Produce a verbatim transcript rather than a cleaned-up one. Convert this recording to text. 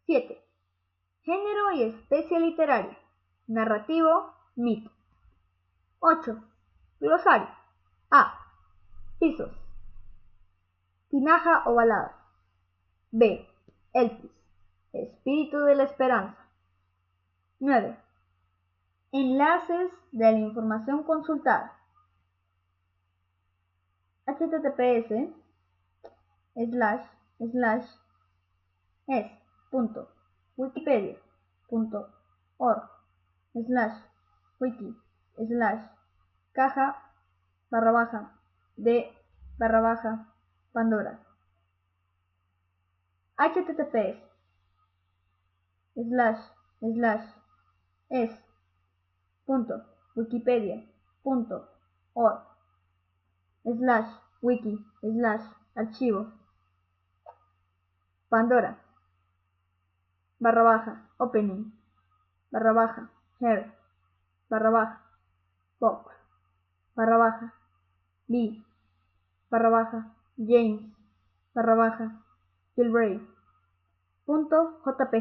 siete. Género y especie literaria. Narrativo, mito. ocho. Glosario. A. Pisos. Tinaja o balada. B. Elpis. Espíritu de la esperanza. nueve. Enlaces de la información consultada. https slash slash es punto wikipedia punto org slash wiki slash caja barra baja de barra baja Pandora. https slash slash es punto wikipedia punto org slash wiki slash archivo Pandora barra baja opening barra baja hair barra baja pop barra baja b barra baja James barra baja jailbreak punto jp